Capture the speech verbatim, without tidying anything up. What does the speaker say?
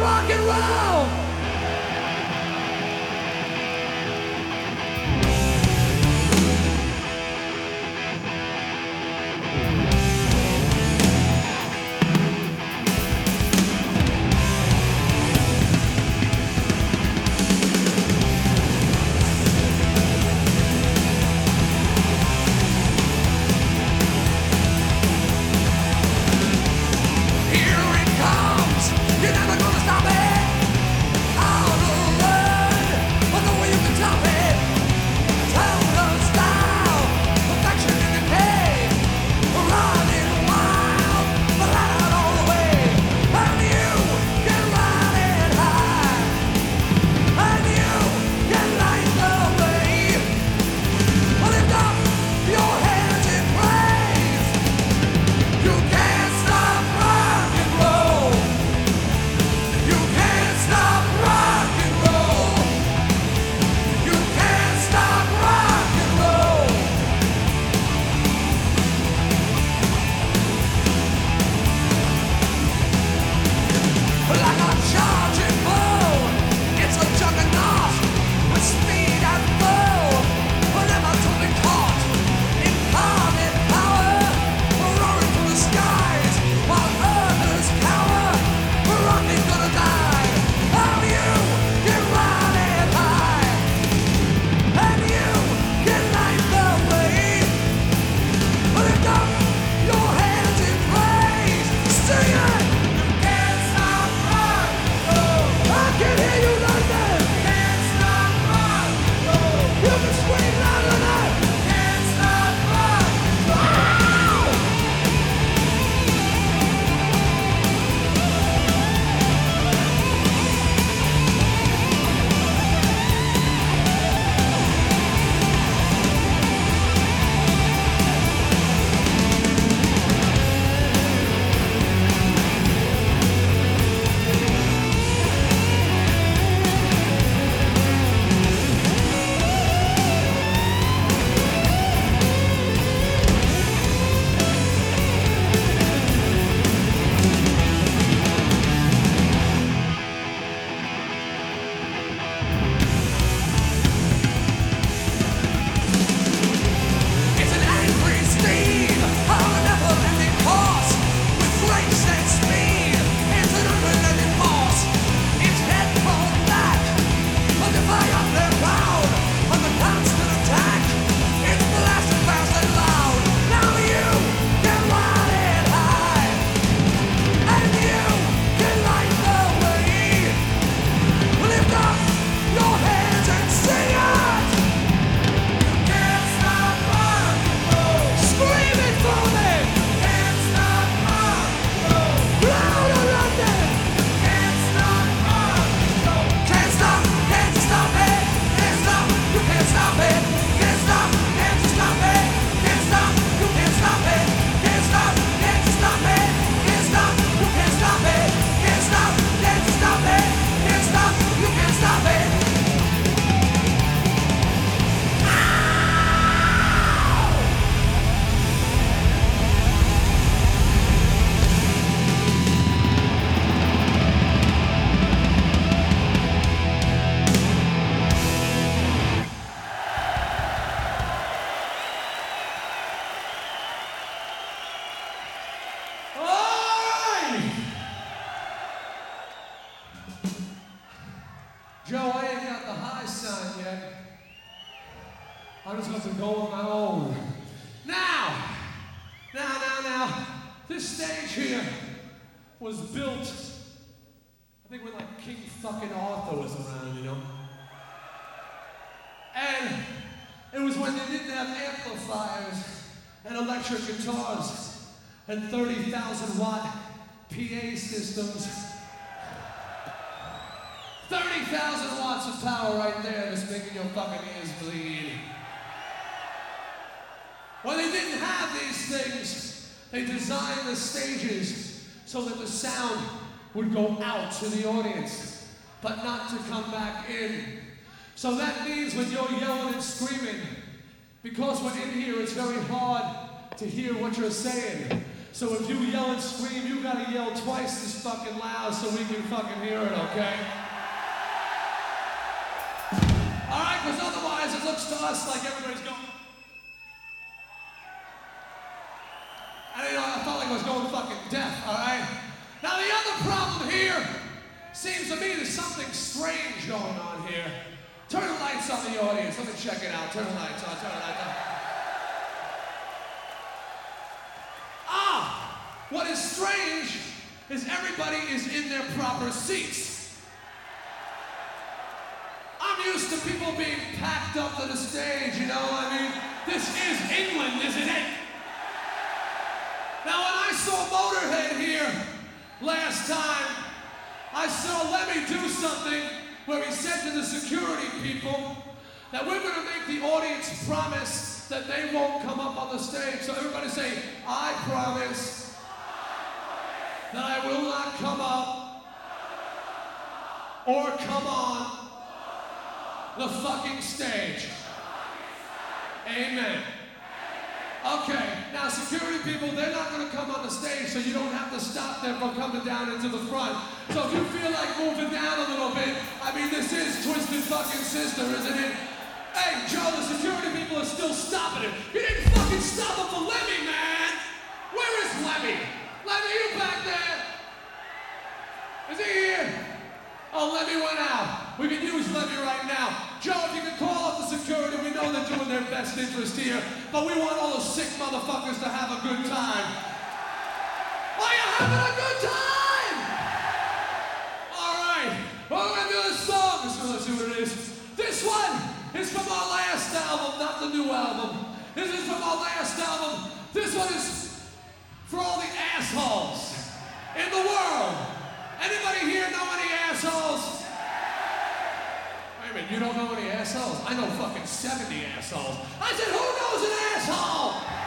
rock and roll. Joe, I ain't got the high sign yet. I'm just going to go on my own. Now, now, now, now, this stage here was built, I think when like King fucking Arthur was around, you know? And it was when they didn't have amplifiers and electric guitars and thirty thousand watt P A systems. thirty thousand watts of power right there that's making your fucking ears bleed. When they didn't have these things, they designed the stages so that the sound would go out to the audience, but not to come back in. So that means when you're yelling and screaming, because we're in here, it's very hard to hear what you're saying. So if you yell and scream, you gotta yell twice as fucking loud so we can fucking hear it, okay? All right, because otherwise it looks to us like everybody's going. I, you know, I felt like I was going fucking deaf, all right? Now the other problem here seems to me there's something strange going on here. Turn the lights on the audience. Let me check it out. Turn the lights on. Turn the lights on. Ah! What is strange is everybody is in their proper seats. I'm used to people being packed up to the stage, you know? I mean, this is England, isn't it? Now, when I saw Motorhead here last time, I saw Lemmy do something where he said to the security people that we're going to make the audience promise that they won't come up on the stage. So everybody say, I promise that I will not come up or come on the fucking stage. Amen. Okay, now security people, they're not going to come on the stage, so you don't have to stop them from coming down into the front. So if you feel like moving down a little bit, I mean, this is Twisted Fucking Sister, isn't it? Hey, Joe, the security people are still stopping it. You didn't fucking stop him for Lemmy, man! Where is Lemmy? Lemmy, you back there? Is he here? Oh, Lemmy went out. We can use Lemmy right now. Joe, if you can call up the security, we know they're doing their best interest here, but we want all the sick motherfuckers to have a good time. Are you having a good time? All right, well, we're gonna do this song. So let's see what it is. This one is from our last album, not the new album. This is from our last album. This one is for all the assholes in the world. Anybody here know any assholes? Wait a minute, you don't know any assholes? I know fucking seventy assholes. I said, who knows an asshole?